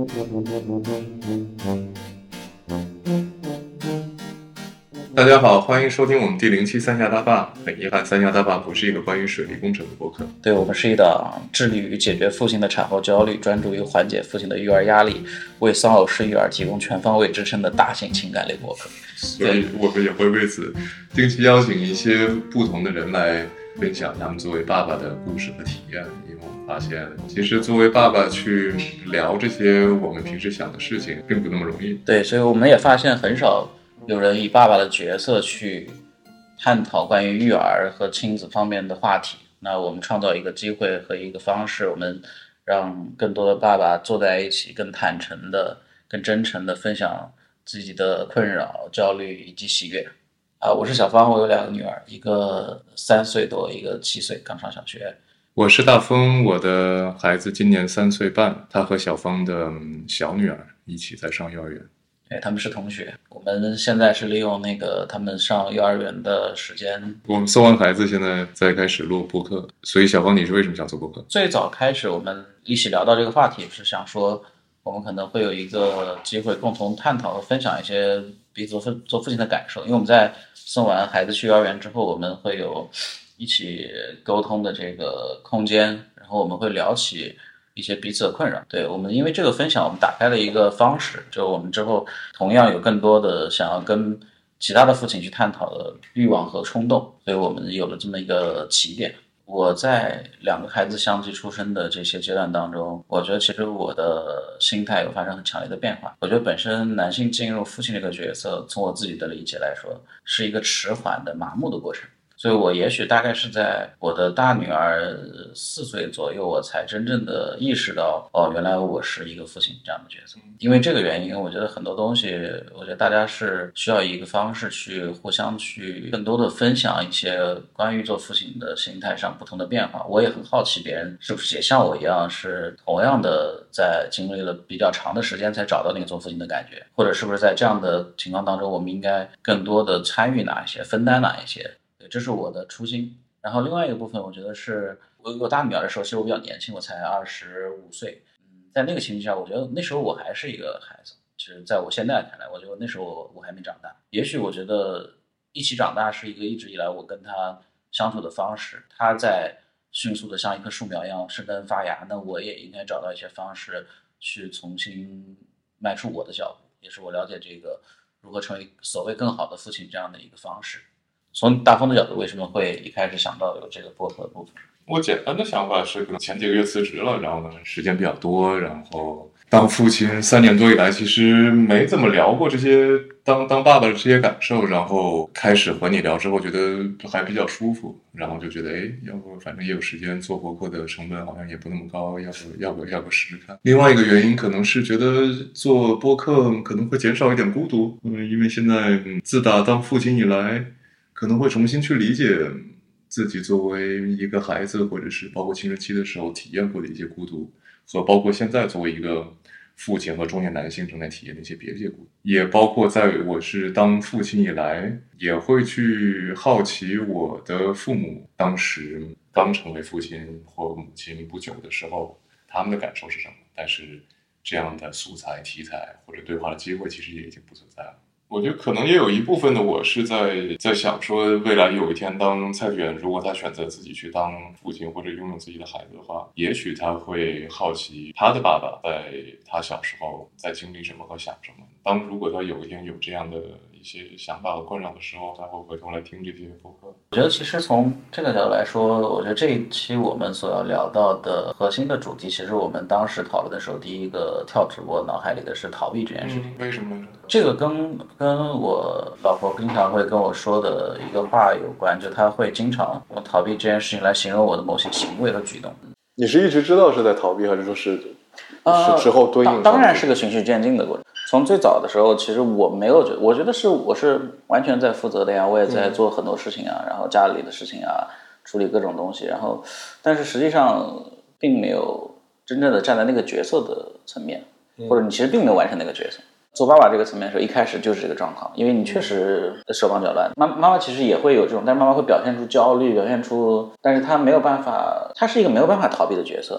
大家好，欢迎收听我们第07三峡大坝。很遗憾，三峡大坝不是一个关于水利工程的播客。 对，我们是一档致力于解决父亲的产后焦虑，专注于缓解父亲的育儿压力，为丧偶式育儿提供全方位支撑的大型情感类播客。 所以我们也会为此定期邀请一些不同的人来分享他们作为爸爸的故事和体验。因为我们发现，其实作为爸爸去聊这些我们平时想的事情，并不那么容易。 对，所以我们也发现很少有人以爸爸的角色去探讨关于育儿和亲子方面的话题。那我们创造一个机会和一个方式，我们让更多的爸爸坐在一起，更坦诚的、更真诚的分享自己的困扰、焦虑以及喜悦。我是小芳，我有2个女儿，一个3岁多，一个7岁，刚上小学。 我是大风，我的孩子今年3岁半，他和小芳的小女儿一起在上幼儿园。 他们是同学。我们现在是利用他们上幼儿园的时间。 我们送完孩子，现在再开始录播客。所以小芳，你是为什么想做播客？ 最早开始我们一起聊到这个话题，是想说我们可能会有一个机会共同探讨和分享一些彼此做父亲的感受。因为我们在送完孩子去幼儿园之后，我们会有一起沟通的这个空间，然后我们会聊起一些彼此的困扰。对，我们因为这个分享，我们打开了一个方式，就我们之后同样有更多的想要跟其他的父亲去探讨的欲望和冲动，所以我们有了这么一个起点。我在2个孩子相继出生的这些阶段当中，我觉得其实我的心态有发生很强烈的变化。我觉得本身男性进入父亲这个角色，从我自己的理解来说，是一个迟缓的麻木的过程。所以我也许大概是在我的大女儿4岁左右，我才真正的意识到，原来我是一个父亲这样的角色。因为这个原因，我觉得很多东西，我觉得大家是需要以一个方式去互相去更多的分享一些关于做父亲的心态上不同的变化。我也很好奇别人是不是也像我一样，是同样的在经历了比较长的时间才找到那个做父亲的感觉，或者是不是在这样的情况当中，我们应该更多的参与哪一些，分担哪一些。这是我的初心。然后另外一个部分，我觉得是我大女儿的时候，其实我比较年轻，我才25岁。在那个情境下，我觉得那时候我还是一个孩子。其实在我现在看来，我觉得那时候我还没长大。也许我觉得一起长大是一个一直以来我跟他相处的方式。他在迅速的像一棵树苗一样生根发芽，那我也应该找到一些方式去重新迈出我的脚步，也是我了解这个如何成为所谓更好的父亲这样的一个方式。从大风的角度，为什么会一开始想到有这个播客的部分？ 我简单的想法是，可能前几个月辞职了，然后呢时间比较多，然后当父亲3年多以来，其实没怎么聊过这些当爸爸的这些感受，然后开始和你聊之后，觉得还比较舒服，然后就觉得要不反正也有时间，做播客的成本好像也不那么高，要不试试看。另外一个原因可能是觉得做播客可能会减少一点孤独，因为现在自打当父亲以来，可能会重新去理解自己作为一个孩子，或者是包括青春期的时候体验过的一些孤独，和包括现在作为一个父亲和中年男性正在体验的一些别的孤独，也包括在我是当父亲以来，也会去好奇我的父母当时刚成为父亲或母亲不久的时候，他们的感受是什么。但是这样的素材、题材或者对话的机会，其实也已经不存在了。我觉得可能也有一部分的我是在想说，未来有一天当蔡志远如果他选择自己去当父亲或者拥有自己的孩子的话，也许他会好奇他的爸爸在他小时候在经历什么和想什么。如果他有一天有这样的一些想法和困扰的时候，他会回头来听这些播客。 我觉得其实从这个角度来说，我觉得这一期我们所要聊到的核心的主题，其实我们当时讨论的时候，第一个跳直播脑海里的是逃避这件事情。 为什么？ 这个跟我老婆经常会跟我说的一个话有关，就她会经常用逃避这件事情来形容我的某些行为和举动。 你是一直知道是在逃避，还是说是之后对应？ 当然是个循序渐进的过程。从最早的时候，其实我没有觉得，我觉得我是完全在负责的呀，我也在做很多事情啊，然后家里的事情啊，处理各种东西，然后但是实际上并没有真正的站在那个角色的层面，或者你其实并没有完成那个角色。做爸爸这个层面的时候，一开始就是这个状况，因为你确实手忙脚乱。妈妈其实也会有这种，但是妈妈会表现出焦虑，但是她没有办法，她是一个没有办法逃避的角色。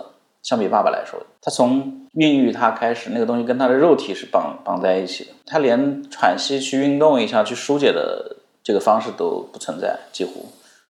相比爸爸来说，他从孕育他开始，那个东西跟他的肉体是绑在一起的，他连喘息去运动一下去疏解的这个方式都不存在，几乎。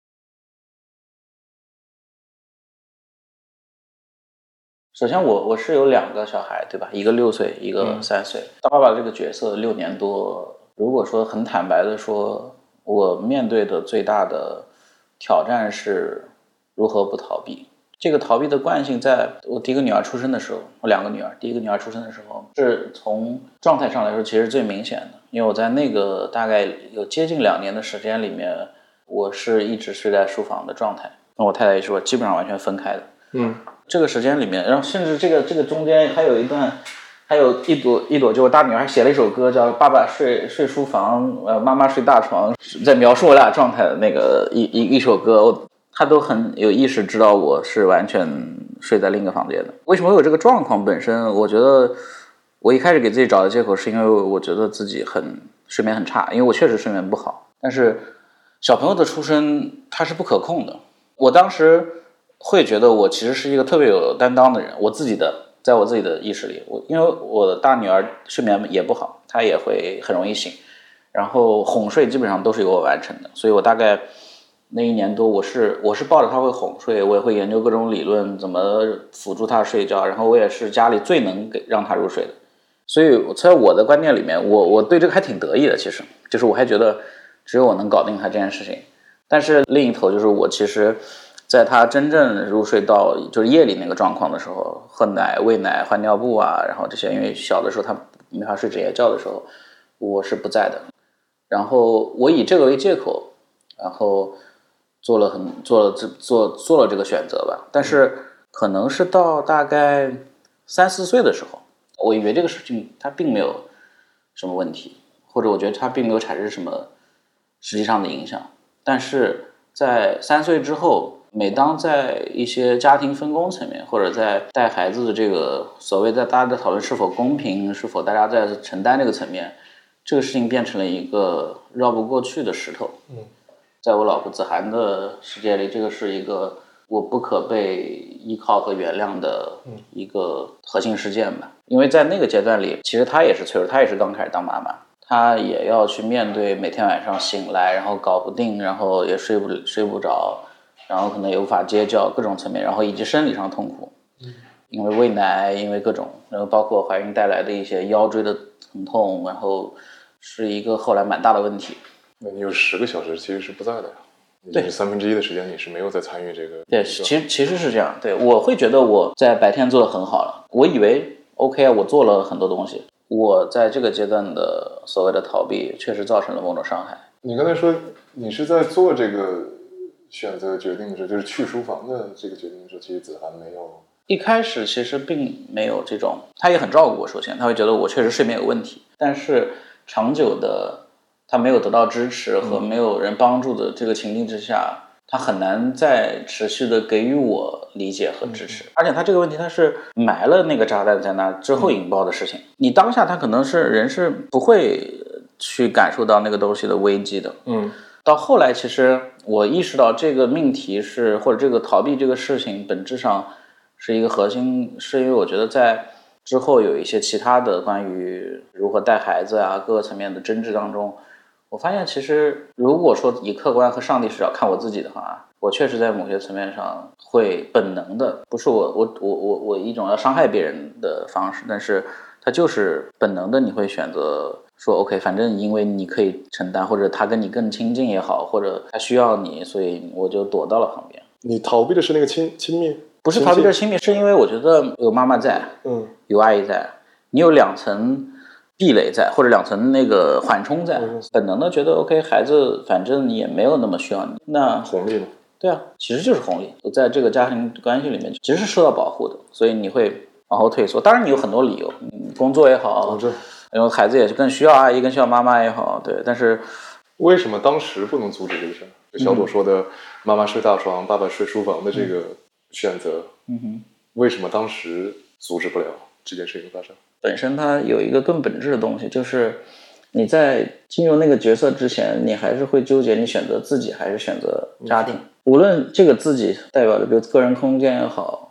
首先我是有2个小孩，对吧？一个6岁，一个3岁。当爸爸这个角色6年多，如果说很坦白的说，我面对的最大的挑战是如何不逃避。这个逃避的惯性，在我第一个女儿出生的时候，我2个女儿，第一个女儿出生的时候，是从状态上来说其实最明显的，因为我在那个大概有接近2年的时间里面，我是一直睡在书房的状态，跟我太太也是我基本上完全分开的。这个时间里面，然后甚至这个中间还有一段，还有一朵，就我大女儿还写了一首歌，叫《爸爸睡书房，妈妈睡大床》，在描述我俩状态的那个一首歌，她都很有意识知道我是完全睡在另一个房间的。为什么会有这个状况？本身我觉得我一开始给自己找的借口是因为我觉得自己睡眠很差，因为我确实睡眠不好。但是小朋友的出生它是不可控的，我当时会觉得我其实是一个特别有担当的人，在我自己的意识里，因为我的大女儿睡眠也不好，她也会很容易醒，然后哄睡基本上都是由我完成的，所以我大概那1年多我是抱着她会哄睡，我也会研究各种理论怎么辅助她睡觉，然后我也是家里最能让她入睡的，所以在我的观念里面，我对这个还挺得意的，其实就是我还觉得只有我能搞定她这件事情。但是另一头就是我其实在他真正入睡到就是夜里那个状况的时候，喝奶、喂奶、换尿布啊，然后这些，因为小的时候他没法睡整夜觉的时候，我是不在的。然后我以这个为借口，然后做了这个选择吧。但是可能是到大概3、4岁的时候，我以为这个事情它并没有什么问题，或者我觉得它并没有产生什么实际上的影响。但是在3岁之后，每当在一些家庭分工层面，或者在带孩子的这个所谓在大家在讨论是否公平，是否大家在承担这个层面，这个事情变成了一个绕不过去的石头。在我老婆子涵的世界里，这个是一个我不可被依靠和原谅的一个核心事件吧。因为在那个阶段里，其实她也是脆弱，她也是刚开始当妈妈，她也要去面对每天晚上醒来，然后搞不定，然后也睡不着，然后可能也无法接觉，各种层面，然后以及生理上痛苦，因为喂奶，因为各种，然后包括怀孕带来的一些腰椎的疼痛，然后是一个后来蛮大的问题。 那你有10个小时其实是不在的呀， 对 1/3的时间你是没有在参与这个。 对，其实是这样。对，我会觉得我在白天做得很好了，我以为 OK， 我做了很多东西，我在这个阶段的所谓的逃避确实造成了某种伤害。 你刚才说你是在做这个选择决定的时候，就是去书房的这个决定的时候，其实子涵没有。 一开始其实并没有这种，他也很照顾我，首先他会觉得我确实睡眠有问题，但是长久的他没有得到支持和没有人帮助的这个情境之下，他很难再持续的给予我理解和支持。而且他这个问题他是埋了那个炸弹在那之后引爆的事情，你当下他可能是人是不会去感受到那个东西的危机的。到后来其实我意识到这个命题是，或者这个逃避这个事情本质上是一个核心，是因为我觉得在之后有一些其他的关于如何带孩子啊各个层面的争执当中，我发现其实如果说以客观和上帝视角看我自己的话，我确实在某些层面上会本能的，不是我一种要伤害别人的方式，但是它就是本能的，你会选择说 OK， 反正因为你可以承担，或者他跟你更亲近也好，或者他需要你，所以我就躲到了旁边。 你逃避的是那个亲密？ 不是逃避的亲密，是因为我觉得有妈妈在，有阿姨在，你有2层壁垒在，或者2层那个缓冲在，本能的觉得 OK， 孩子反正也没有那么需要你，那红利呢？ 对啊，其实就是红利。在这个家庭关系里面，其实是受到保护的，所以你会往后退缩。当然你有很多理由，工作也好，因为孩子也是更需要阿姨，更需要妈妈也好，对。但是为什么当时不能阻止这个事儿？小朵说的妈妈睡大床，爸爸睡书房的这个选择，为什么当时阻止不了这件事情发生？ 本身它有一个更本质的东西，就是你在进入那个角色之前，你还是会纠结你选择自己还是选择家庭。无论这个自己代表的比如个人空间也好，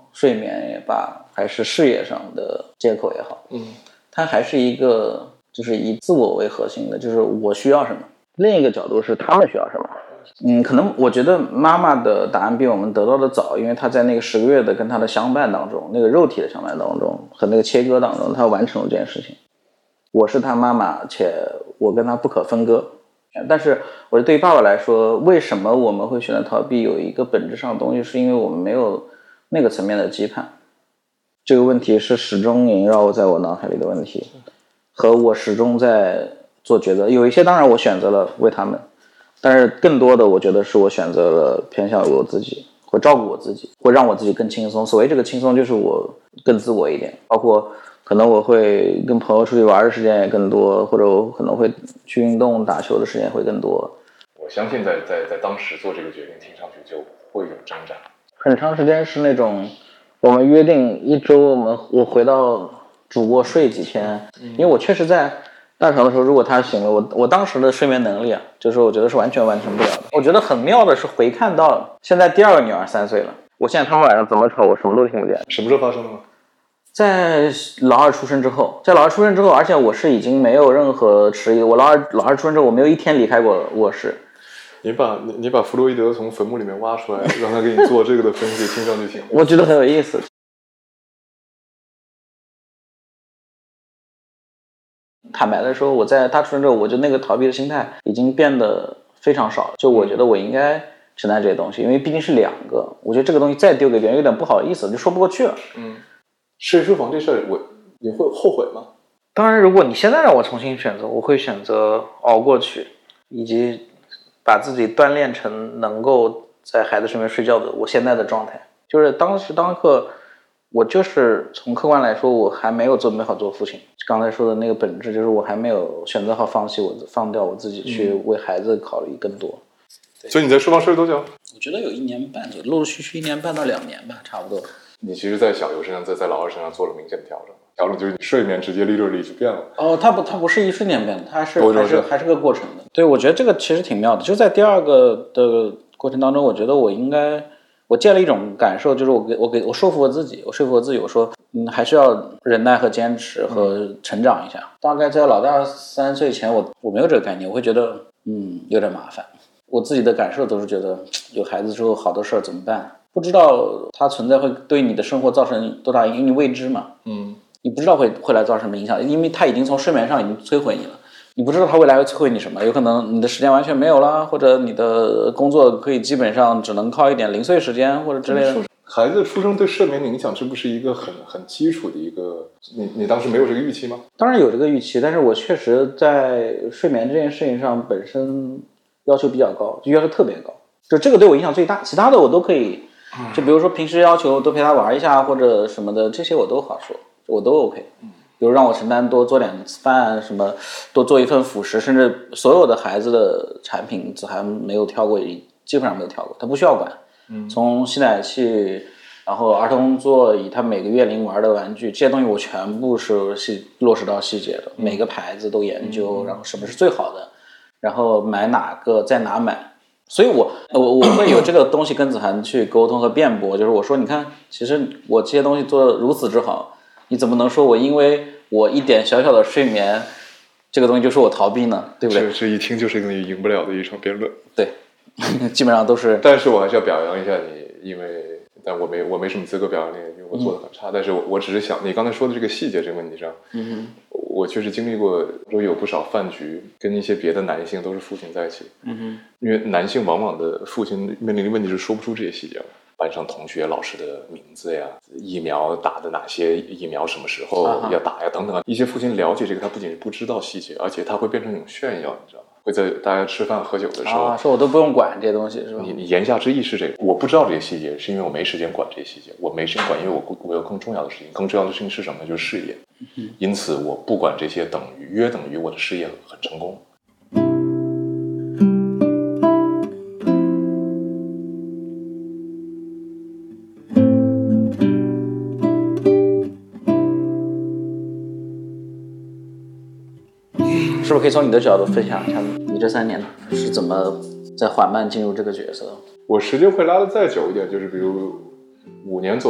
睡眠也罢，还是事业上的借口也好，它还是一个就是以自我为核心的，就是我需要什么。另一个角度是他们需要什么。可能我觉得妈妈的答案比我们得到的早，因为她在那个10个月的跟她的相伴当中，那个肉体的相伴当中和那个切割当中，她完成了这件事情。我是她妈妈，且我跟她不可分割。但是我觉得对于爸爸来说，为什么我们会选择逃避，有一个本质上的东西，是因为我们没有那个层面的羁绊。这个问题是始终萦绕在我脑海里的问题，和我始终在做抉择。有一些当然我选择了为他们，但是更多的我觉得是我选择了偏向于我自己，会照顾我自己，会让我自己更轻松。所谓这个轻松，就是我更自我一点，包括可能我会跟朋友出去玩的时间也更多，或者我可能会去运动打球的时间会更多。 我相信在当时做这个决定，听上去就会有挣扎。 很长时间是那种我们约定1周我回到主卧睡几天，因为我确实在大床的时候，如果他醒了，我当时的睡眠能力啊，就是我觉得是完全完成不了的。我觉得很妙的是回看到现在第2个女儿3岁了，我现在他们晚上怎么吵我什么都听不见。 什么时候发生的？ 在老二出生之后，而且我是已经没有任何迟疑。我老二出生之后，我没有一天离开过卧室。 你把弗洛伊德从坟墓里面挖出来，让他给你做这个的分析，听上去挺…… 我觉得很有意思。坦白的说，我在他出生之后，我就那个逃避的心态已经变得非常少。就我觉得我应该承担这些东西，因为毕竟是2个，我觉得这个东西再丢给别人有点不好意思，就说不过去了。 睡书房这事儿，你会后悔吗？ 当然，如果你现在让我重新选择，我会选择熬过去，以及把自己锻炼成能够在孩子身边睡觉的我现在的状态。就是当时当刻，我就是从客观来说，我还没有准备好做父亲。刚才说的那个本质，就是我还没有选择好放掉我自己，去为孩子考虑更多。 所以你在书房睡了多久？ 我觉得有1年半左右，陆陆续续1年半到2年吧，差不多。 你其实在小游身上，在老二身上做了明显的调整就是你睡眠直接literally就变了。 它不是一瞬间变的，它是还是个过程的。对，我觉得这个其实挺妙的。就在第2个的过程当中，我觉得我建了一种感受，就是我说服我自己，我说还是要忍耐和坚持和成长一下。大概在老大3岁前，我没有这个概念，我会觉得有点麻烦。我自己的感受都是觉得有孩子之后好多事儿怎么办？不知道它存在会对你的生活造成多大影响，因为你未知嘛。你不知道会来造成什么影响，因为它已经从睡眠上已经摧毁你了。你不知道它未来会摧毁你什么，有可能你的时间完全没有了，或者你的工作可以基本上只能靠一点零碎时间或者之类的。 孩子出生对睡眠的影响，这不是一个很基础的一个，你当时没有这个预期吗？ 当然有这个预期，但是我确实在睡眠这件事情上本身要求比较高，就要求特别高，就这个对我影响最大，其他的我都可以。就比如说平时要求多陪他玩一下或者什么的，这些我都好说，我都 OK。比如让我承担多做2次饭，什么多做一份辅食，甚至所有的孩子的产品子涵没有挑过，基本上没有挑过，他不需要管。从吸奶器，然后儿童座椅，他每个月龄玩的玩具，这些东西我全部是落实到细节的，每个牌子都研究，然后什么是最好的，然后买哪个在哪买。所以我会有这个东西跟子涵去沟通和辩驳，就是我说你看，其实我这些东西做得如此之好，你怎么能说我因为我一点小小的睡眠这个东西就是我逃避呢？对不对？ 这一听就是你赢不了的一场辩论。 对，基本上都是。 但是我还是要表扬一下你，但我没什么资格表扬你，因为我做的很差。但是我只是想你刚才说的这个细节这个问题上，我确实经历过，有不少饭局跟一些别的男性都是父亲在一起，因为男性往往的父亲面临的问题是说不出这些细节了。班上同学、老师的名字呀，疫苗打的哪些疫苗，什么时候要打呀，等等。一些父亲了解这个，他不仅是不知道细节，而且他会变成一种炫耀，你知道吗？会在大家吃饭喝酒的时候， 说我都不用管这些东西，是吧？ 你言下之意是这个，我不知道这些细节，是因为我没时间管这些细节，我没时间管，因为我有更重要的事情，更重要的事情是什么？就是事业。因此我不管这些，约等于我的事业很成功。 是不是可以从你的角度分享一下，你这3年是怎么在缓慢进入这个角色？ 我时间会拉得再久一点，就是比如5年左右吧。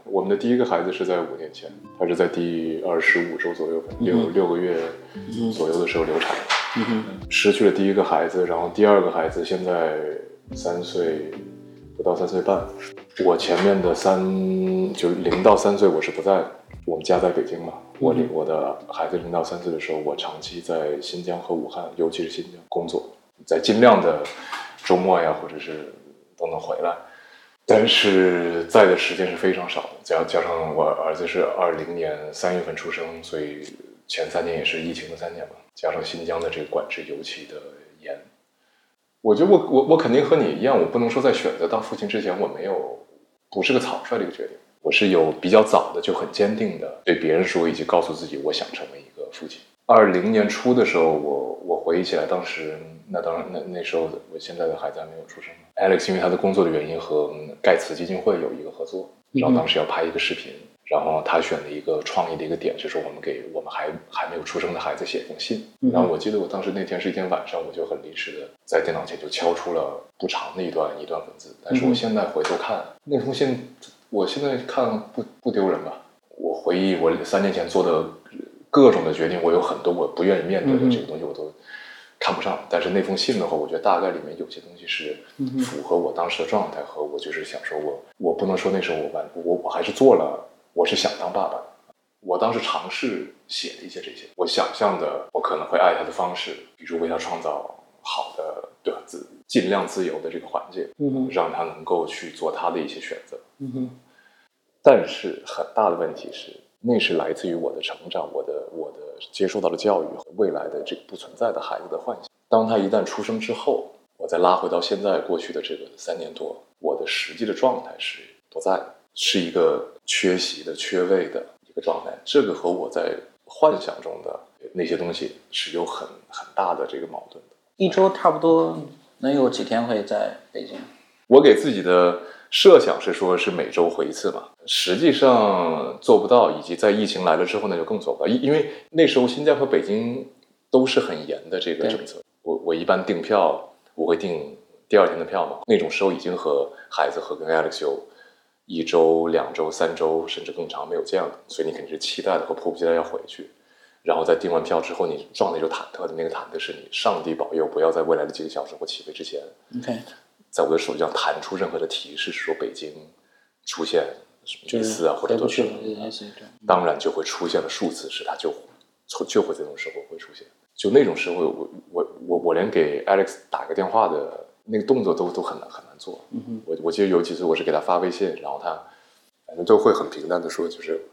我们的第一个孩子是在5年前，他是在第25周左右，6个月左右的时候流产，失去了第一个孩子，然后第二个孩子现在3岁，不到3岁半。我前面的就0到3岁我是不在的，我们家在北京嘛，我的孩子0到3岁的时候，我长期在新疆和武汉，尤其是新疆工作，在尽量的周末呀，或者是都能回来。但是在的时间是非常少的，加上我儿子是20年3月份出生，所以前3年也是疫情的3年嘛，加上新疆的这个管制尤其的严，我觉得我肯定和你一样，我不能说在选择当父亲之前不是个草率的一个决定，我是有比较早的就很坚定的对别人说以及告诉自己我想成为一个父亲。20年初的时候，我回忆起来，当时那时候我现在的孩子还没有出生。Alex 因为他的工作的原因和盖茨基金会有一个合作，然后当时要拍一个视频，然后他选的一个创意的一个点是说我们给我们还没有出生的孩子写一封信。然后我记得我当时那天是一天晚上，我就很临时的在电脑前就敲出了不长的一段文字，但是我现在回头看那封信，我现在看不丢人吧？我回忆我3年前做的各种的决定，我有很多我不愿意面对的这个东西我都看不上，但是那封信的话，我觉得大概里面有些东西是符合我当时的状态，和我就是想说我不能说那时候我还是做了，我是想当爸爸，我当时尝试写了一些这些我想象的我可能会爱他的方式，比如为他创造好的对吧尽量自由的这个环境，让他能够去做他的一些选择，但是很大的问题是，那是来自于我的成长，我的接受到的教育和未来的这个不存在的孩子的幻想。当他一旦出生之后，我再拉回到现在过去的这个3年多，我的实际的状态是不在的，是一个缺席的、缺位的一个状态。这个和我在幻想中的那些东西是有很大的这个矛盾的。 一周差不多能有几天会在北京？ 我给自己的设想是说是每周回一次嘛，实际上做不到，以及在疫情来了之后呢就更做不到，因为那时候新疆和北京都是很严的这个政策。我一般订票我会订第2天的票嘛，那种时候已经和孩子和跟 Alex 有1周、2周、3周甚至更长没有见了，所以你肯定是期待的和迫不及待要回去。然后在订完票之后，你状态就忐忑的，那个忐忑是你上帝保佑不要在未来的几个小时或起飞之前在我的手机上弹出任何的提示，说北京出现什么疑似啊，或者都是，当然就会出现了数次，是它就会这种时候会出现。就那种时候，我连给 Alex 打个电话的那个动作都很难做。我记得有几次我是给他发微信，然后他反正都会很平淡的说，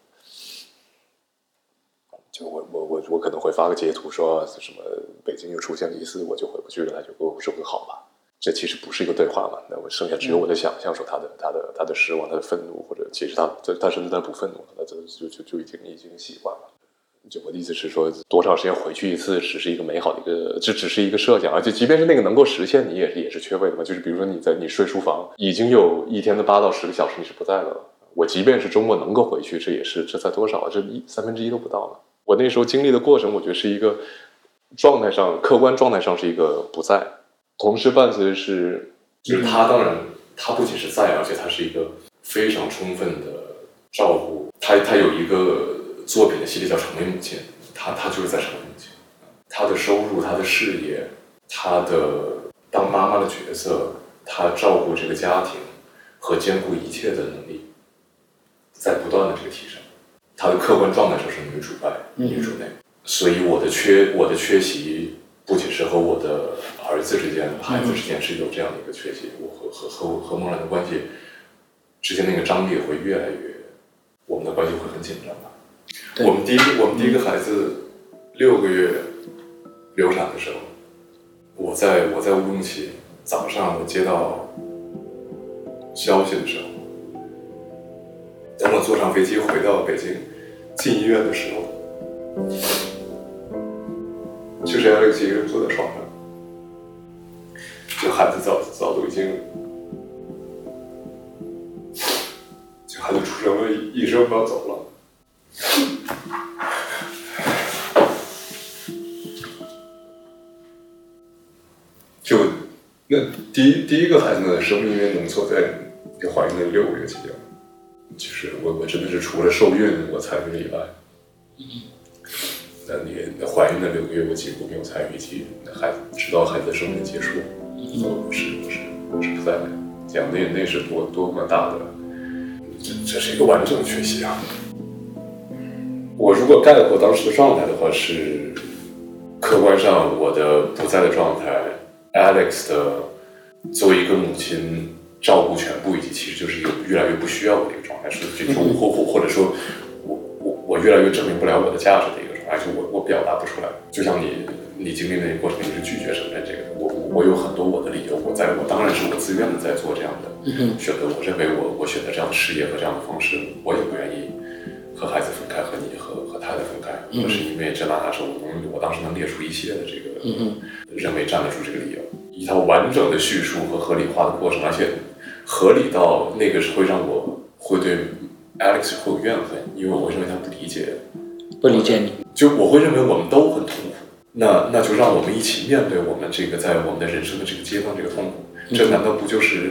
就我可能会发个截图说什么北京又出现了疑似，我就回不去了，他就跟我说好吧。这其实不是一个对话嘛，那我剩下只有我的想象，说他的失望，他的愤怒，或者其实他甚至他不愤怒了，他就已经习惯了。就我的意思是说，多长时间回去一次，只是一个美好的这只是一个设想，而且即便是那个能够实现，你也是缺位的嘛。就是比如说你睡书房，已经有1天的8到10个小时你是不在了。我即便是周末能够回去，这才多少？这1/3都不到呢。我那时候经历的过程，我觉得是一个客观状态上是一个不在。同时伴随是，就是他当然他不仅是在，而且他是一个非常充分的照顾。他有一个作品的系列叫《成为母亲》，他就是在成为母亲。他的收入，他的事业，他的当妈妈的角色，他照顾这个家庭和兼顾一切的能力，在不断的这个提升。他的客观状态上是女主外女主内，所以我的缺席。不仅是和我的儿子之间、孩子之间是有这样的一个缺席，我和梦然的关系之间那个张力会越来越，我们的关系会很紧张吧。我们第一个孩子6个月流产的时候，我在乌鲁木齐，早上我接到消息的时候，等我坐上飞机回到北京进医院的时候，就是 Alex 一个人坐在床上，就孩子早都已经，就孩子出生了，医生要走了。就那第一个孩子呢，生命因为浓缩在你怀孕的6个月期间， 就是我真的是除了受孕我参与了以外，那你怀孕的6个月我几乎没有参与，以及直到孩子的生命结束，我是不在的。讲那是多么大的，这是一个完整的学习啊！我如果概括当时的状态的话，是客观上我的不在的状态 ，Alex 的作为一个母亲照顾全部，以及其实就是一个越来越不需要我的一个状态，是或者说我越来越证明不了我的价值的一个状态，就我表达不出来。就像你经历那个过程，你是拒绝承认这个，我有很多我的理由，我当然是我自愿的在做这样的选择，我认为我选择这样的事业和这样的方式，我也不愿意和孩子分开，和你和太太分开，我是因为这哪怕是我当时能列出一系列的这个认为站得住这个理由，一套完整的叙述和合理化的过程，而且合理到那个会让我会对 Alex 会有怨恨，因为我会认为他不理解你，就我会认为我们都很痛苦，那就让我们一起面对我们这个在我们的人生的这个阶段这个痛苦，这难道不就是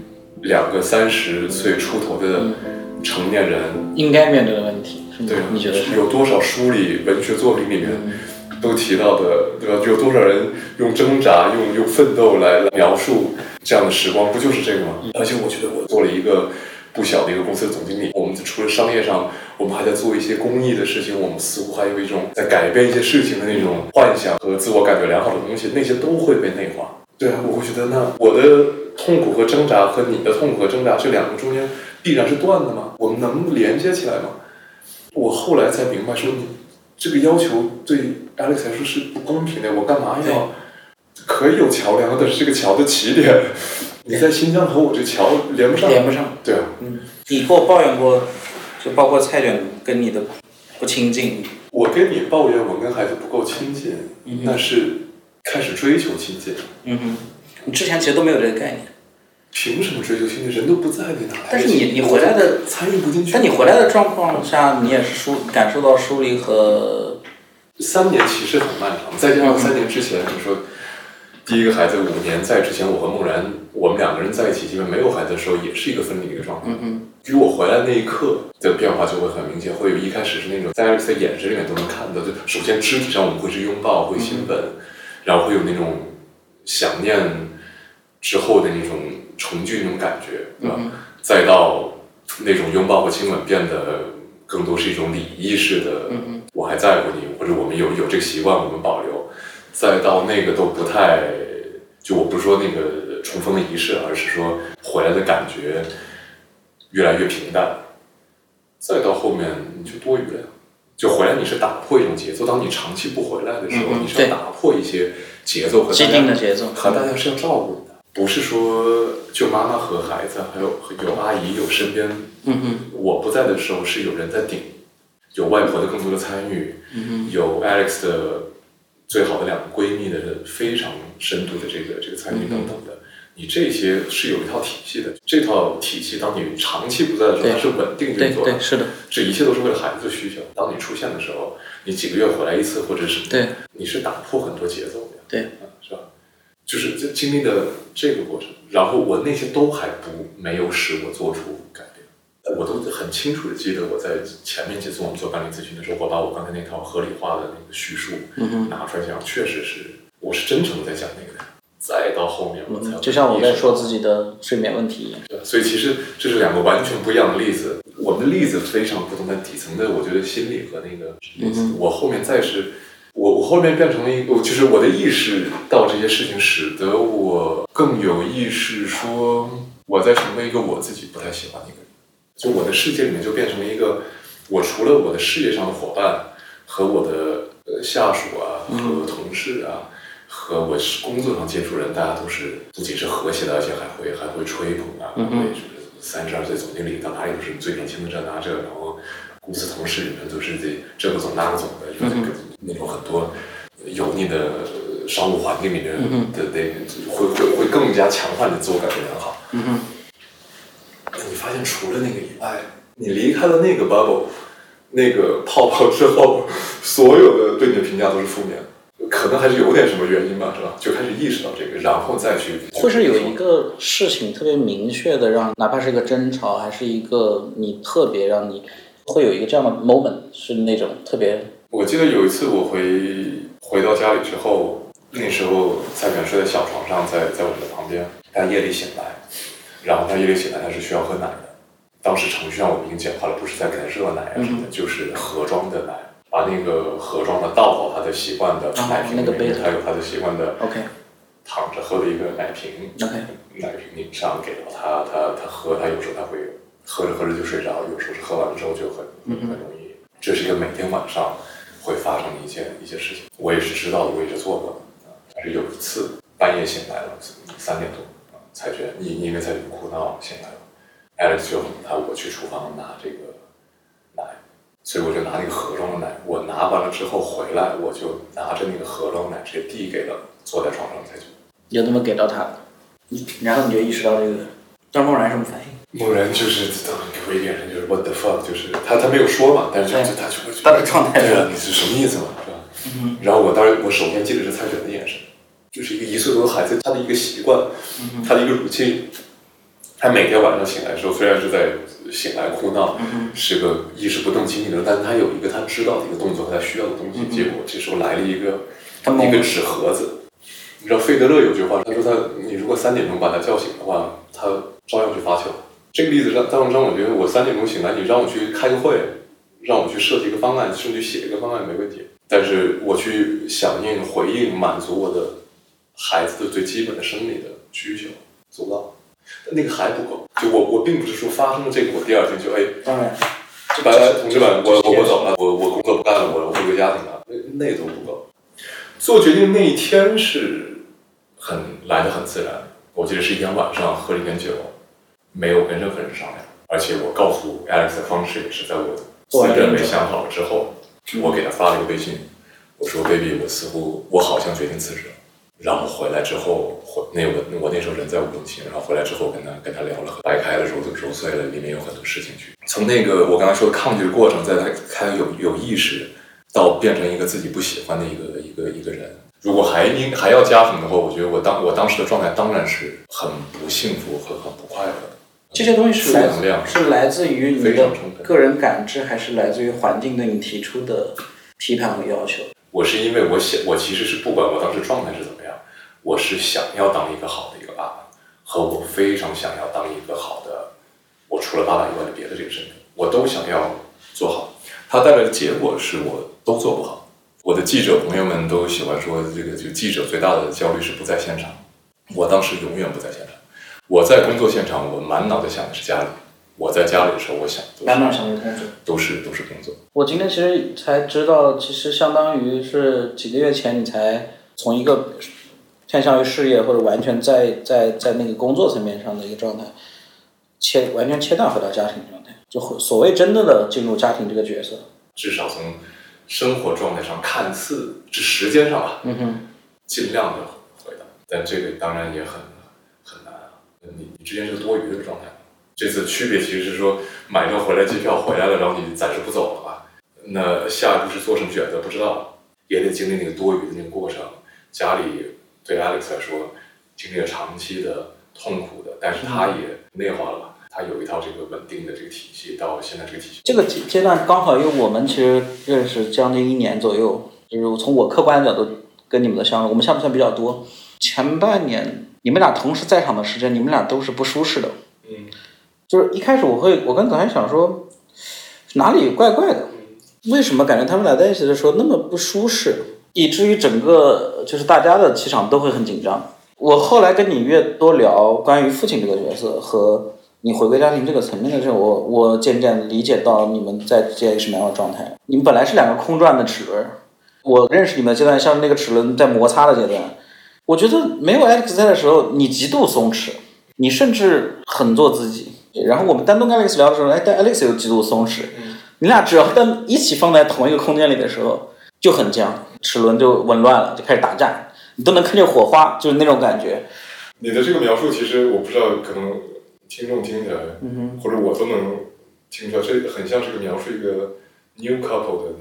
2个30岁出头的成年人应该面对的问题？ 对， 你觉得有多少书里文学作品里面都提到的，对吧？有多少人用挣扎、用奋斗来描述这样的时光，不就是这个吗？而且我觉得我做了一个不小的一个公司的总经理，我们除了商业上，我们还在做一些公益的事情，我们似乎还有一种在改变一些事情的那种幻想和自我感觉良好的东西，那些都会被内化。对啊，我会觉得那我的痛苦和挣扎和你的痛苦和挣扎这2个中间必然是断的吗？我们能连接起来吗？我后来才明白说，你这个要求对 Alex 来说是不公平的，我干嘛要可以有桥梁，但是这个桥的起点你在新疆和我这桥连不上。对啊， 你给我抱怨过，就包括蔡卷跟你的不亲近。 我跟你抱怨我跟孩子不够亲近，那是开始追求亲近。 你之前其实都没有这个概念。 凭什么追求亲近？人都不在，你哪来？ 但是你回来的参与不进去。 但你回来的状况下，你也是感受到疏离和 3年其实很漫长，再加上3年之前，就是说第一个孩子5年，在之前我和梦然，我们2个人在一起，基本没有孩子的时候，也是一个分离的一个状态。于我回来那一刻的变化就会很明显，会有一开始是那种在 Alex 的眼神里面都能看到，就首先肢体上我们会是拥抱，会亲吻，然后会有那种想念之后的那种重聚那种感觉，对吧？再到那种拥抱和亲吻变得更多是一种礼仪式的，我还在乎你，或者我们有这个习惯，我们保留。再到那个都不太，就我不是说那个重逢的仪式，而是说回来的感觉越来越平淡。再到后面你就多余了，就回来你是打破一种节奏。当你长期不回来的时候，你是要打破一些节奏和既定的节奏， 和大家是要照顾的。不是说就妈妈和孩子，还有阿姨有身边，我不在的时候是有人在顶，有外婆的更多的参与，有 Alex 的最好的2个闺蜜的非常深度的这个参与等等的，你这些是有一套体系的。这套体系当你长期不在的时候，它是稳定运作的。 对，是的。 这一切都是为了孩子的需求。当你出现的时候，你几个月回来一次，或者是你是打破很多节奏的。 对， 是吧？就是经历的这个过程，然后我那些都还没有使我做出改变。我都很清楚的记得，我在前面几次我们做伴侣咨询的时候，我把我刚才那套合理化的那个叙述拿出来讲，确实是我是真诚的在讲那个的。再到后面我才就像我在说自己的睡眠问题一样。 对，所以其实这是2个完全不一样的例子。我们的例子非常不同，但底层的我觉得心理和那个例子，我后面我后面变成了一个，就是我的意识到这些事情，使得我更有意识说我在成为一个我自己不太喜欢的一个人。就我的世界里面就变成了一个，我除了我的事业上的伙伴和我的下属啊和同事啊和我工作上接触人，大家都是不仅是和谐的，而且还会吹捧啊，会32岁总经理到哪里都是最年轻的这那这，然后公司同事里面都是这个总那个总的，那种很多油腻的商务环境里面的会更加强化你的自我感觉良好。你发现除了那个以外，你离开了那个 bubble 那个泡泡之后，所有的对你的评价都是负面的。 可能还是有点什么原因吧，是吧？就开始意识到这个，然后再去。 会是有一个事情特别明确的让，哪怕是一个争吵，还是一个你特别让你会有一个这样的 moment， 是那种特别。 我记得有一次我回到家里之后，那时候蔡犬睡在小床上，在我们的旁边，他夜里醒来，然后他夜里醒来他是需要喝奶的。当时程序上我们已经简化了，不是在给他热奶什么的，就是盒装的奶，把那个盒装的倒到他的习惯的奶瓶里面，他有他的习惯的躺着喝的一个奶瓶，奶瓶顶上给到他喝，他有时候他会喝着喝着就睡着，有时候是喝完了之后就很容易。这是一个每天晚上会发生的一些事情，我也是知道的，我也是做过的。但是有一次半夜醒来了，3点多，蔡娟因为蔡娟哭闹醒来了。Alex 就我去厨房拿这个奶，所以我就拿那个盒装的奶。我拿完了之后回来，我就拿着那个盒装奶直接递给了坐在床上的蔡娟。 有那么给到他的，然后你就意识到这个。张梦然什么反应？ 梦然就是给我一眼神，就是 what the fuck， 就是他没有说嘛，但是他就会他的状态对啊，你是什么意思嘛，是吧？然后我首先记得是蔡娟的眼神，就是一个1岁多的孩子，他的一个习惯，他的一个routine。他每天晚上醒来的时候，虽然是在醒来哭闹，是个意识不动清醒的，但是他有一个他知道的一个动作和他需要的东西。结果这时候来了一个纸盒子。你知道费德勒有句话，他说你如果3点钟把他叫醒的话，他照样去发球。这个例子让我觉得，我3点钟醒来，你让我去开个会，让我去设计一个方案，甚至写一个方案没问题。但是我去响应、回应、满足我的孩子的最基本的生理的需求，做不到。那个还不够，就我并不是说发生了这个，我第2天就当然， 拜同志们，我走了，我工作不干了，我回归家庭了，那都不够。做决定那一天是来得很自然。我记得是一天晚上喝了一点酒，没有跟任何人商量，而且我告诉 Alex 的方式也是在我自认为想好了之后，我给他发了一个微信，我说 baby， 我好像决定辞职了。然后回来之后，我那时候人在乌鲁木齐，然后回来之后跟他聊了，掰开了揉碎了，里面有很多事情去。从那个我刚才说的抗拒的过程，在他开有意识到变成一个自己不喜欢的一个人。如果还要家庭的话，我觉得我当时的状态当然是很不幸福和很不快乐的。 这些东西是来自于你的个人感知，还是来自于环境对你提出的批判和要求？ 我是因为我其实是不管我当时状态是怎么样，我是想要当一个好的一个爸爸，和我非常想要当一个好的，我除了爸爸以外的别的这个身份，我都想要做好。它带来的结果是我都做不好。我的记者朋友们都喜欢说，这个记者最大的焦虑是不在现场。我当时永远不在现场。我在工作现场，我满脑子想的是家里。我在家里的时候，我想满脑想的工作， 都是工作。 我今天其实才知道，其实相当于是几个月前，你才从一个偏向于事业或者完全在那个工作层面上的一个状态，完全切断回到家庭状态，就所谓真正的进入家庭这个角色。 至少从生活状态上，看似是时间上吧，尽量的回到，但这个当然也很难啊。你之间是个多余的状态。这次区别其实是说，买张回来机票回来了，然后你暂时不走了吧？那下一步是做什么选择不知道，也得经历那个多余的那个过程。家里对 Alex 来说，经历了长期的痛苦的，但是他也内化了吧？他有一套这个稳定的这个体系，到现在这个体系。 这个阶段刚好，因为我们其实认识将近1年左右，就是从我客观的角度跟你们的相处，我们相比较多。前半年你们俩同时在场的时间，你们俩都是不舒适的。就是一开始我跟子涵想说哪里怪怪的，为什么感觉他们俩在一起的时候那么不舒适，以至于整个就是大家的气场都会很紧张。我后来跟你越多聊关于父亲这个角色和你回归家庭这个层面的时候，我渐渐理解到你们在这什么样的状态。你们本来是2个空转的齿轮，我认识你们的阶段像那个齿轮在摩擦的阶段。我觉得没有 Alex 在的时候，你极度松弛，你甚至很做自己。然后我们单独跟 Alex 聊的时候，但 Alex 有极度松弛。你俩只要一起放在同一个空间里的时候，就很僵，齿轮就紊乱了，就开始打架，你都能看见火花，就是那种感觉。 你的这个描述，其实我不知道，可能听众听起来，或者我都能听出来，这很像是个描述一个 new couple 的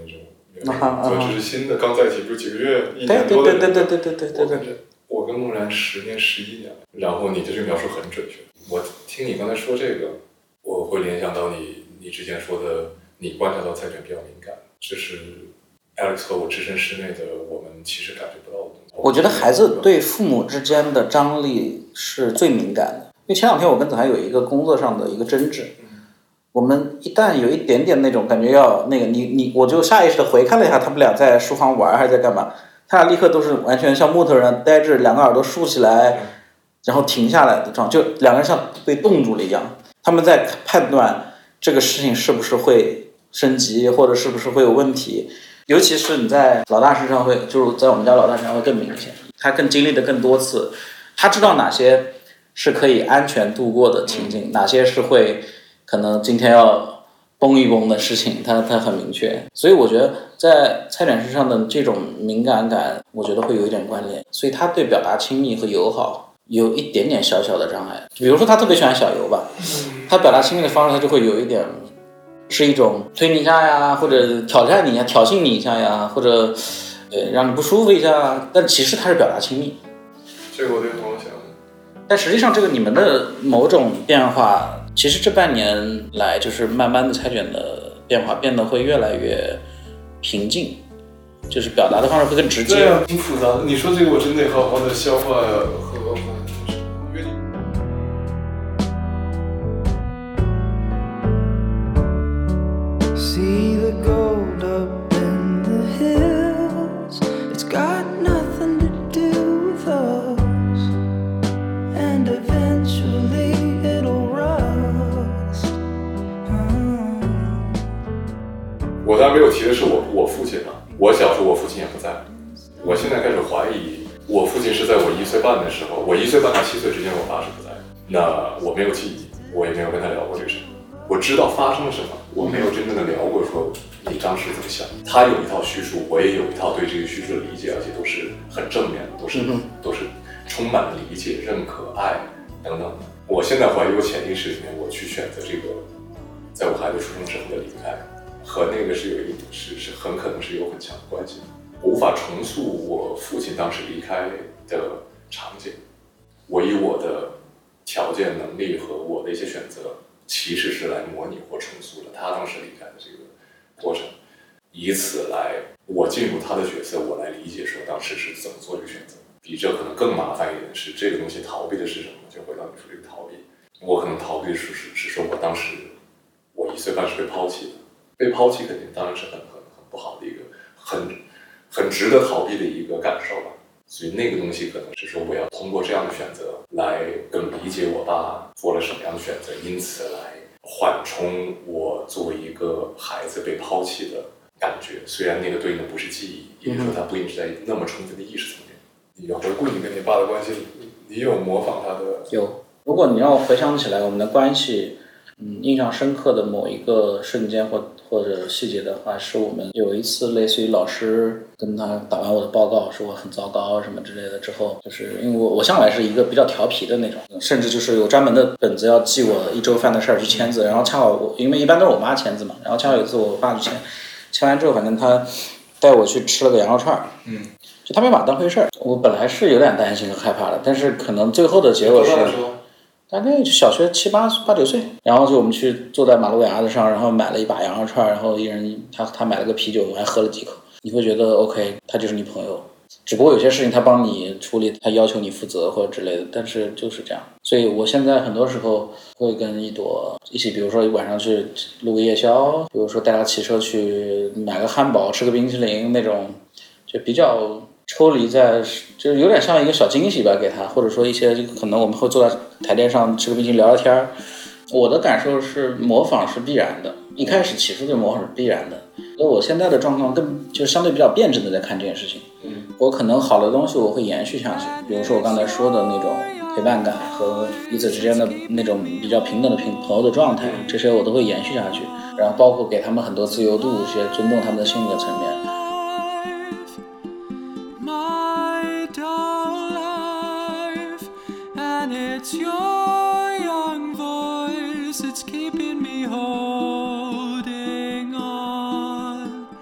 这是新的，刚在一起不是几个月，1年多的人。对。我跟梦然10年11年了，然后你的这个描述很准确。我听你刚才说这个，我会联想到你之前说的，你观察到菜犬比较敏感，这是 Alex 和我置身事内的，我们其实感觉不到的东西。 我觉得孩子对父母之间的张力是最敏感的，因为前2天我跟子涵有一个工作上的一个争执，我们一旦有一点点那种感觉要那个我就下意识的回看了一下他们俩在书房玩还是在干嘛，他俩立刻都是完全像木头人呆滞，2个耳朵竖起来，然后停下来的状态，就2个人像被冻住了一样。他们在判断这个事情是不是会升级，或者是不是会有问题。尤其是你在老大身上会，就是在我们家老大身上会更明显，他更经历的更多次，他知道哪些是可以安全度过的情境，哪些是会可能今天要崩一崩的事情，他很明确。所以我觉得在菜犬身上的这种敏感感，我觉得会有一点关联，所以他对表达亲密和友好有一点点小小的障碍。比如说他特别喜欢小游吧，他表达亲密的方式他就会有一点是一种推你一下呀，或者挑战你一下，挑衅你一下呀，或者让你不舒服一下，但其实他是表达亲密。 这个我对朋友想， 但实际上这个你们的某种变化，其实这半年来就是慢慢的菜犬的变化变得会越来越平静，就是表达的方式会更直接。 对啊，挺复杂的。你说这个我真得好好的消化和约定。 See the gold up in the hills. It's got nothing to do with us, and eventually it'll rust. 我当然没有提的是我父亲啊，我小时候我父亲也不在，我现在开始怀疑我父亲是在我1岁半的时候，我1岁半到7岁之间我爸是不在的，那我没有记忆，我也没有跟他聊过这个事。我知道发生了什么，我没有真正的聊过说你当时怎么想。他有一套叙述，我也有一套对这个叙述的理解，而且都是很正面的，都是充满了理解、认可、爱等等的。我现在怀疑我潜意识里面，我去选择这个，在我孩子出生之后的离开，和那个是很可能是有很强的关系的。我无法重塑我父亲当时离开的场景，我以我的条件、能力和我的一些选择，其实是来模拟或重塑了他当时离开的这个过程，以此来我进入他的角色，我来理解说当时是怎么做这个选择。比这可能更麻烦一点的是，这个东西逃避的是什么？就回到你说这个逃避，我可能逃避的是说我当时我1岁半是被抛弃的，被抛弃肯定当然是很不好的一个很值得逃避的一个感受吧。所以那个东西可能是说我要通过这样的选择来更理解我爸做了什么样的选择，因此来缓冲我作为一个孩子被抛弃的感觉。虽然那个对应的不是记忆，也就是说它不一定是在那么充分的意识层面。你回顾你跟你爸的关系，你有模仿他的？ 有。如果你让我回想起来我们的关系，印象深刻的某一个瞬间或者细节的话，是我们有一次类似于老师跟他打完我的报告说我很糟糕什么之类的之后，就是因为我向来是一个比较调皮的那种，甚至就是有专门的本子要记我1周饭的事儿去签字，然后恰好因为一般都是我妈签字嘛，然后恰好有一次我爸去签完之后，反正他带我去吃了个羊肉串，就他没把它当回事儿。我本来是有点担心和害怕的，但是可能最后的结果是大概就小学7、8、9岁，然后就我们去坐在马路牙子上，然后买了一把羊肉串，然后一人他买了个啤酒，我还喝了几口。你会觉得 OK， 他就是你朋友，只不过有些事情他帮你处理，他要求你负责或者之类的，但是就是这样。所以我现在很多时候会跟一朵一起，比如说晚上去录个夜宵，比如说带他骑车去买个汉堡，吃个冰淇淋那种，就比较抽离在，就是有点像一个小惊喜吧给他，或者说一些可能我们会坐在台阶上吃个冰淇淋聊聊天。我的感受是模仿是必然的，一开始起初就模仿是必然的。那我现在的状况更就是相对比较辩证的在看这件事情。我可能好的东西我会延续下去，比如说我刚才说的那种陪伴感和彼此之间的那种比较平等的朋友的状态，这些我都会延续下去。然后包括给他们很多自由度，一些尊重他们的性格层面。 It's your young voice, it's keeping me holding on.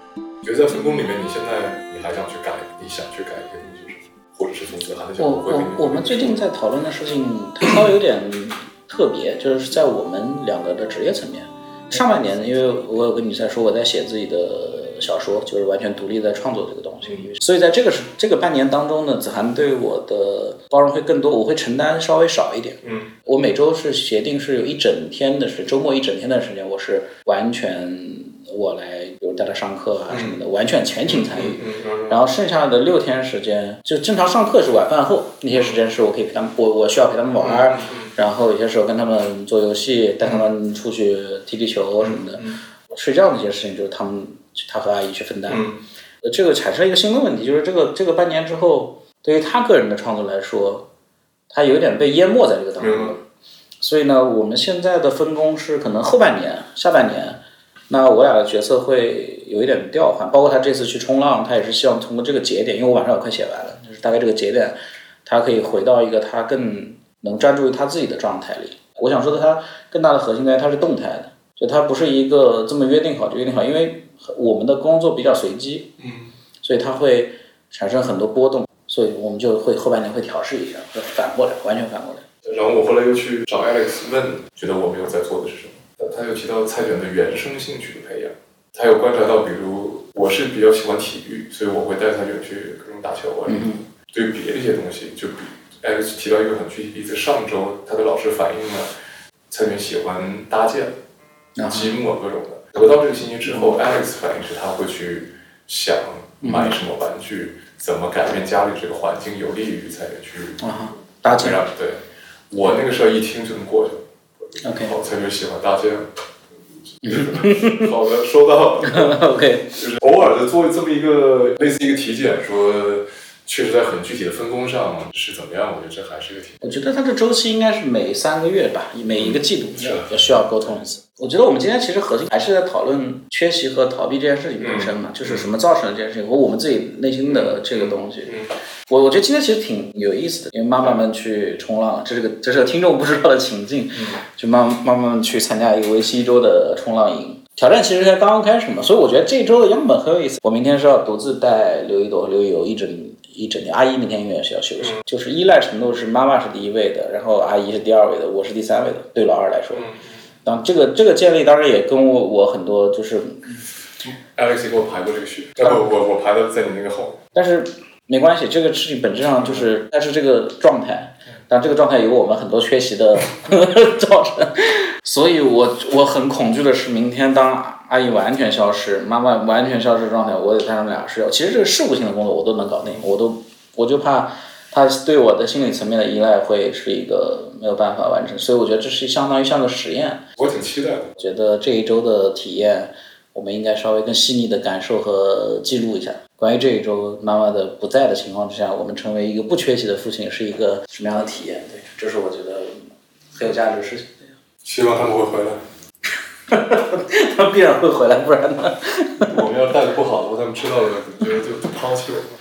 觉得在分工里面，你现在你还想去改，你想去改一些东西是什么？或者是从子涵的角度会我们最近在讨论的事情，它稍微有点特别，就是在我们两个的职业层面。上半年，因为我有跟你在说，我在写自己的小说，就是完全独立在创作这个东西，所以在这个半年当中呢，子涵对我的包容会更多，我会承担稍微少一点。我每周是协定是有一整天的周末一整天的时间，我是完全我来，比如带他上课啊什么的，完全全情参与。然后剩下的6天时间，就正常上课是晚饭后那些时间是我可以陪他们，我需要陪他们玩，然后有些时候跟他们做游戏，带他们出去踢踢球什么的。睡觉那些事情就是他和阿姨去分担。这个产生一个新的问题，就是这个半年之后，对于他个人的创作来说，他有点被淹没在这个当中。所以呢，我们现在的分工是可能后半年、下半年。那我俩的角色会有一点调换，包括他这次去冲浪，他也是希望通过这个节点，因为我晚上也快写完了，就是大概这个节点，他可以回到一个他更能专注于他自己的状态里。我想说的，他更大的核心在于他是动态的，就他不是一个这么约定好就约定好，因为我们的工作比较随机，所以他会产生很多波动，所以我们就会后半年会调试一下，反过来，完全反过来。 然后我后来又去找 Alex 问，觉得我没有在做的是什么。他又提到菜卷的原生兴趣的培养，他有观察到，比如我是比较喜欢体育，所以我会带菜卷去各种打球啊。对于别的一些东西，就比 Alex 提到一个很具体的例子，上周他的老师反映了菜卷喜欢搭建、积木啊各种的。得到这个信息之后，Alex 反映是他会去想买什么玩具，怎么改变家里这个环境，有利于菜卷去搭建。 对，我那个时候一听就能过去了。 OK， 好，菜卷喜欢搭建。好的，收到。 OK， 就是偶尔的做这么一个类似一个体检，说确实在很具体的分工上是怎么样，我觉得这还是个挺。 我觉得它的周期应该是每3个月吧，每一个季度要需要沟通一次。我觉得我们今天其实核心还是在讨论缺席和逃避这件事情本身嘛，就是什么造成了这件事情和我们自己内心的这个东西。我觉得今天其实挺有意思的，因为妈妈们去冲浪，这是个听众不知道的情境，就妈妈们去参加一个为期1周的冲浪营，挑战其实才刚刚开始嘛，所以我觉得这一周的样本很有意思。我明天是要独自带刘一朵、刘友一整天，阿姨明天永远是要休息，就是依赖程度是妈妈是第1位的，然后阿姨是第2位的，我是第3位的，对老二来说。当这个建立当然也跟我很多就是 Alex 给我排过这个序，我排的在你那个后， 但是没关系，这个事情本质上就是它是这个状态，但这个状态由我们很多缺席的造成，所以我很恐惧的是明天当阿姨完全消失，妈妈完全消失的状态，我得带他们俩睡觉。其实这个事务性的工作我都能搞定，我就怕他对我的心理层面的依赖会是一个没有办法完成，所以我觉得这是相当于像个实验。 我挺期待的。 觉得这一周的体验，我们应该稍微更细腻的感受和记录一下。关于这一周妈妈的不在的情况之下，我们成为一个不缺席的父亲是一个什么样的体验？对，这是我觉得很有价值的事情。 希望他们会回来。 他们必然会回来，不然呢？ 我们要带的不好的话，他们知道了，我觉得就抛弃我们。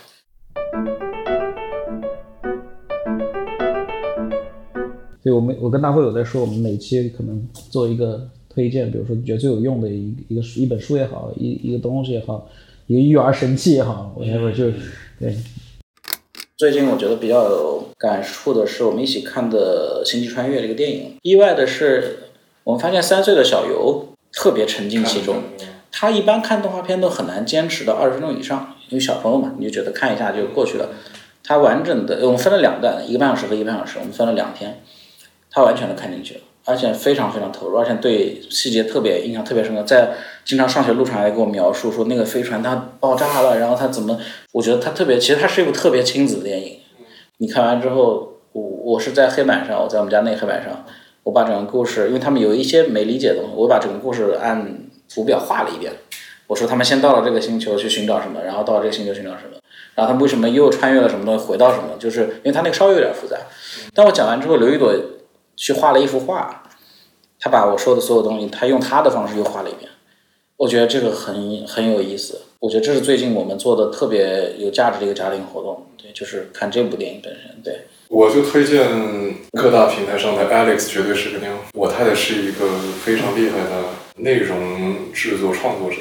所以我跟大辉有在说，我们每期可能做一个推荐，比如说觉得最有用的一本书也好，一个东西也好，一个育儿神器也好，我认为就对。 最近我觉得比较有感触的是我们一起看的《星际穿越》这个电影。意外的是，我们发现3岁的小游特别沉浸其中。他一般看动画片都很难坚持到20分钟以上，因为小朋友嘛，你就觉得看一下就过去了。他完整的，我们分了2段，1个半小时和1个半小时，我们分了2天，他完全的看进去了，而且非常非常投入，而且对细节印象特别深刻。在经常上学路上还给我描述说那个飞船它爆炸了，然后它怎么，我觉得它其实它是一部特别亲子的电影。你看完之后，我是在黑板上，我在我们家那个黑板上，我把整个故事，因为他们有一些没理解的东西，我把整个故事按图表画了一遍。我说他们先到了这个星球去寻找什么，然后到了这个星球寻找什么，然后他们为什么又穿越了什么东西回到什么，就是因为他那个稍微有点复杂。但我讲完之后，刘一朵去画了一幅画，他把我说的所有东西，他用他的方式又画了一遍。我觉得这个很有意思，我觉得这是最近我们做的特别有价值的一个家庭活动。对，就是看这部电影本身。对， 我就推荐各大平台上的 Alex 绝对是个妞。我太太是一个非常厉害的内容制作创作者，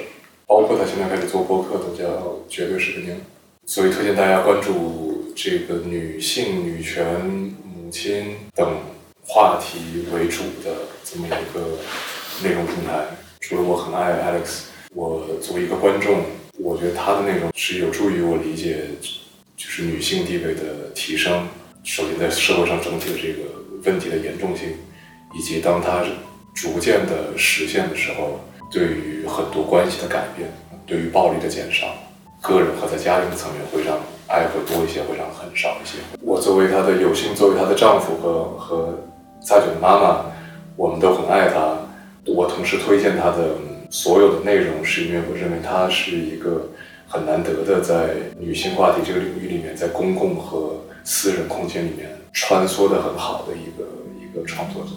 包括他现在开始做播客都叫绝对是个娘，所以推荐大家关注这个女性、女权、母亲等话题为主的这么一个内容平台。除了我很爱 Alex， 我作为一个观众，我觉得他的内容是有助于我理解就是女性地位的提升，首先在社会上整体的这个问题的严重性，以及当它逐渐的实现的时候，对于很多关系的改变，对于暴力的减少，个人和在家庭的层面会让爱会多一些，会让恨少一些。我作为她的有幸作为她的丈夫和蔡卷的妈妈，我们都很爱她。我同时推荐她的所有的内容，是因为我认为她是一个很难得的在女性话题这个领域里面，在公共和私人空间里面穿梭的很好的一个创作者。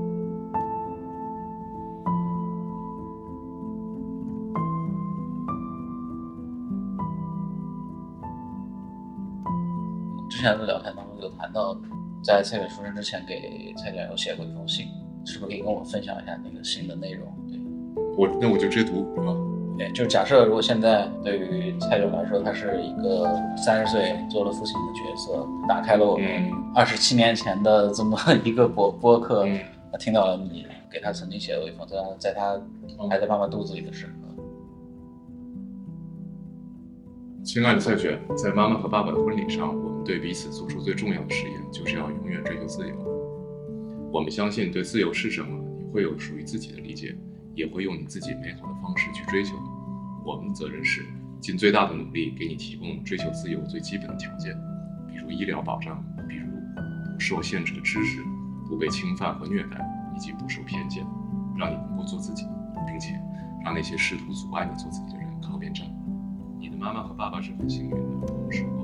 之前的聊天当中有谈到，在蔡卷出生之前给蔡卷有写过一封信，是不是可以跟我分享一下那个信的内容？对， 那我就直接读是吧？ 对，就是假设如果现在对于蔡卷来说，他是一个30岁做了父亲的角色，打开了我们27年前的这么一个播客，听到了你给他曾经写过一封，在他还在妈妈肚子里的时刻。 亲爱的蔡卷，在妈妈和爸爸的婚礼上，我们对彼此做出最重要的誓言，就是要永远追求自由。我们相信对自由是什么，你会有属于自己的理解，也会用你自己美好的方式去追求。我们的责任是尽最大的努力给你提供追求自由最基本的条件，比如医疗保障，比如不受限制的知识，不被侵犯和虐待，以及不受偏见，让你能够做自己，并且让那些试图阻碍你做自己的人靠边站。你的妈妈和爸爸是很幸运的，同时